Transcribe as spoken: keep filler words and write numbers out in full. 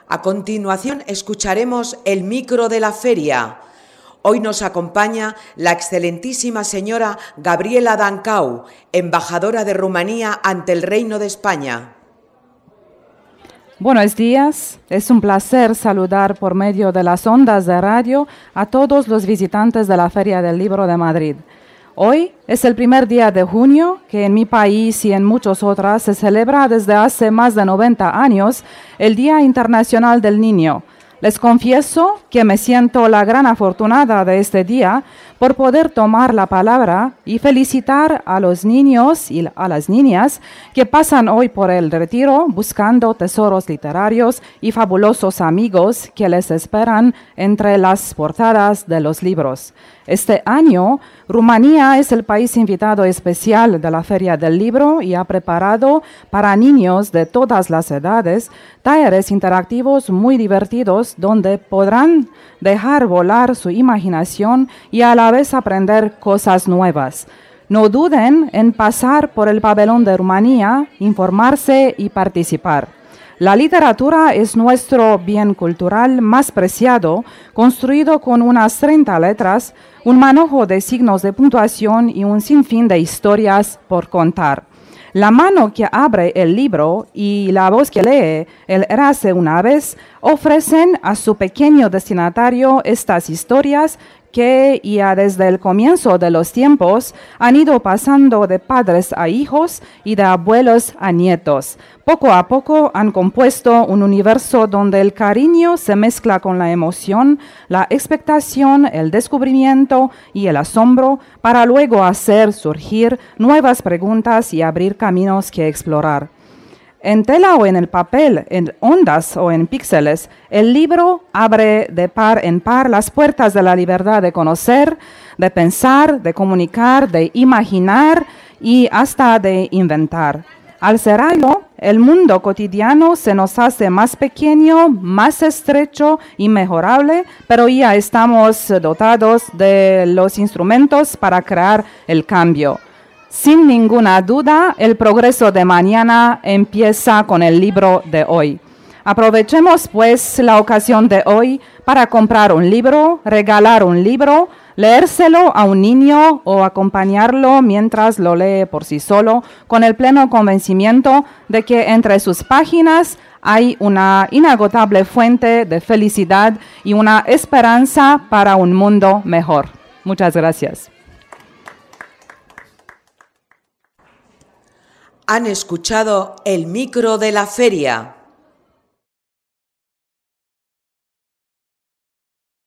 A continuación escucharemos el micro de la feria. Hoy nos acompaña la excelentísima señora Gabriela Dancau, embajadora de Rumanía ante el Reino de España. Buenos días, es un placer saludar por medio de las ondas de radio a todos los visitantes de la Feria del Libro de Madrid. Hoy es el primer día de junio que en mi país y en muchos otros se celebra desde hace más de noventa años el Día Internacional del Niño. Les confieso que me siento la gran afortunada de este día por poder tomar la palabra y felicitar a los niños y a las niñas que pasan hoy por el retiro buscando tesoros literarios y fabulosos amigos que les esperan entre las portadas de los libros. Este año, Rumanía es el país invitado especial de la Feria del Libro y ha preparado para niños de todas las edades talleres interactivos muy divertidos donde podrán dejar volar su imaginación y a la vez aprender cosas nuevas. No duden en pasar por el pabellón de Rumanía, informarse y participar. La literatura es nuestro bien cultural más preciado, construido con unas treinta letras, un manojo de signos de puntuación y un sinfín de historias por contar. La mano que abre el libro y la voz que lee el Érase una vez ofrecen a su pequeño destinatario estas historias que ya desde el comienzo de los tiempos han ido pasando de padres a hijos y de abuelos a nietos. Poco a poco han compuesto un universo donde el cariño se mezcla con la emoción, la expectación, el descubrimiento y el asombro para luego hacer surgir nuevas preguntas y abrir caminos que explorar. En tela o en el papel, en ondas o en píxeles, el libro abre de par en par las puertas de la libertad de conocer, de pensar, de comunicar, de imaginar y hasta de inventar. Al cerrarlo, el mundo cotidiano se nos hace más pequeño, más estrecho y mejorable, pero ya estamos dotados de los instrumentos para crear el cambio. Sin ninguna duda, el progreso de mañana empieza con el libro de hoy. Aprovechemos pues la ocasión de hoy para comprar un libro, regalar un libro, leérselo a un niño o acompañarlo mientras lo lee por sí solo, con el pleno convencimiento de que entre sus páginas hay una inagotable fuente de felicidad y una esperanza para un mundo mejor. Muchas gracias. Han escuchado el micro de la feria.